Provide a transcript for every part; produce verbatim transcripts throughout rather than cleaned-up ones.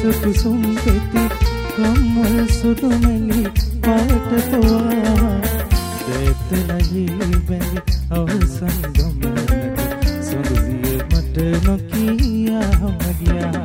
කුසුම් පෙති කම්මල් සුදුමැලි පාට පොවා දෙතනයි බැඳි අවසන් ගමනට සොඳුරිය මට නොකියාම ගියා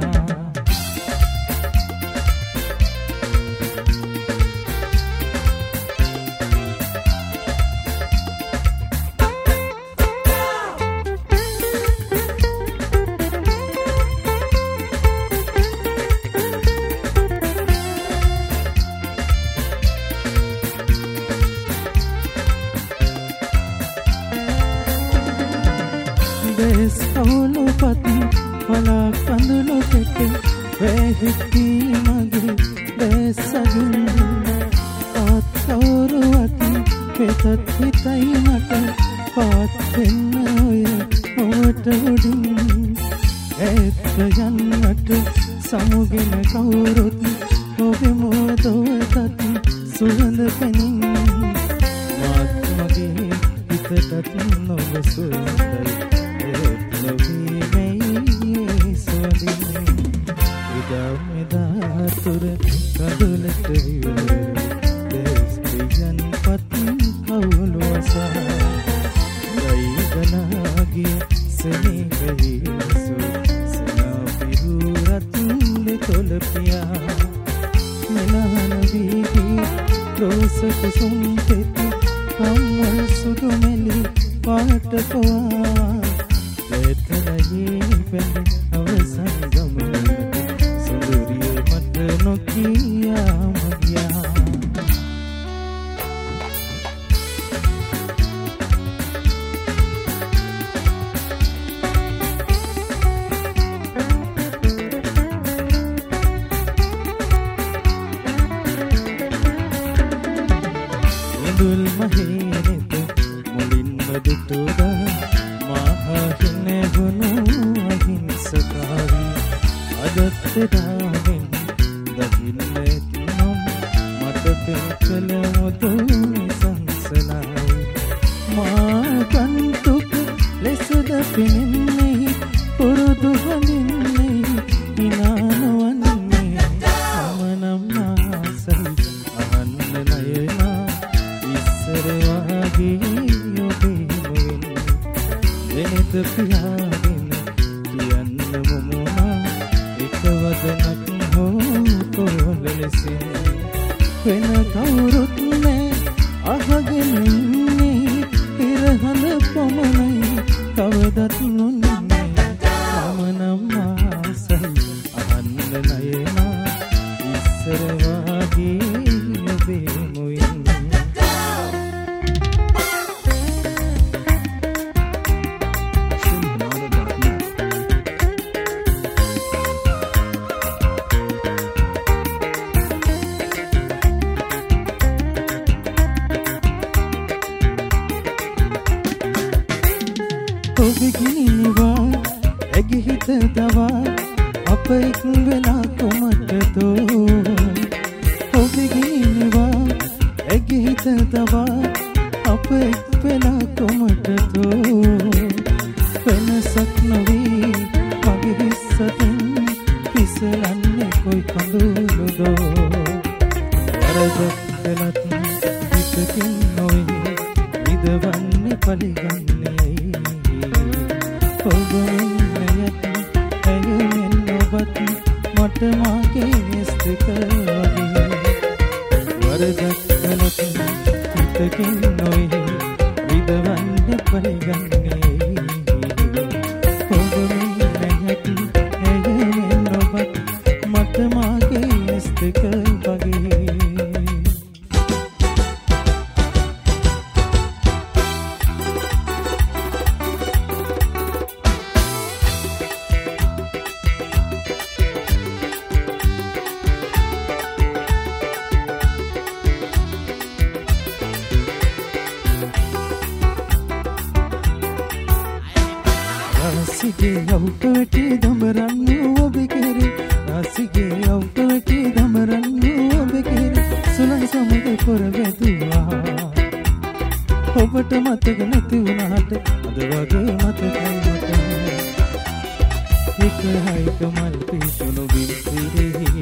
ඔබට මතක නැති වුණාට අද වගේ මතකයි මට එක හයික මල් පිසුණු බිම් පිරෙහි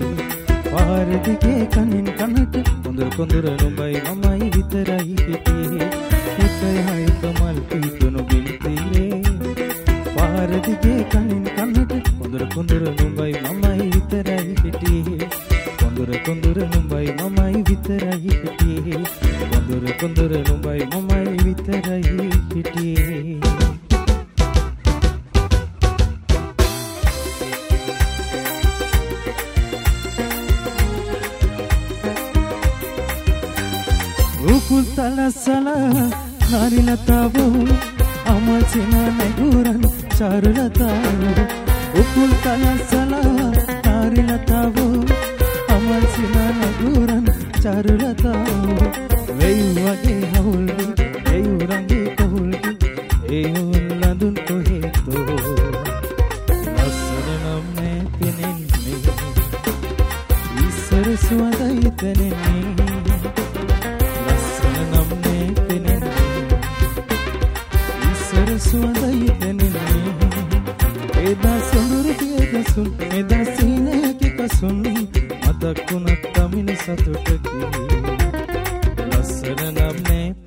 පාරදිගේ කනින් කනට කොඳුර කොඳුර නුඹයි මමයි විතරයි හිටියේ එකයි එක මල් පිපුණු බිල්තිරේ පාරදිගේ කනින් කනට කොඳුර කොඳුර නුඹයි මමයි විතරයි හිටියේ කොඳුර කොඳුර නුඹයි මමයි විතරයි හිටියේ කොඳුර කොඳුර නුඹයි මමයි විතරයි හිටියේ උකුල් තලසල නාරිලතාව අමචින නගුරන් චාරුලතාව උකුල් තලසල නාරිලතාව අමචින නගුරන් චාරුලතාව වෙයි වගේ හවුල්දි වෙයි රංගේ කොහුල්දි ඒ ලඳුන් කොහෙතෝ ලස්සන නම් මේ පෙනෙන්නේ ඉස්සර සුවඳයි තනෙන්නේ සුවඳයි දැනෙන්නේ එදා සොඳුරු කියදසුන් එදා සීනයක කසුන් මතක් වුණත් තමින සතුටකි ලස්සන නම් නේ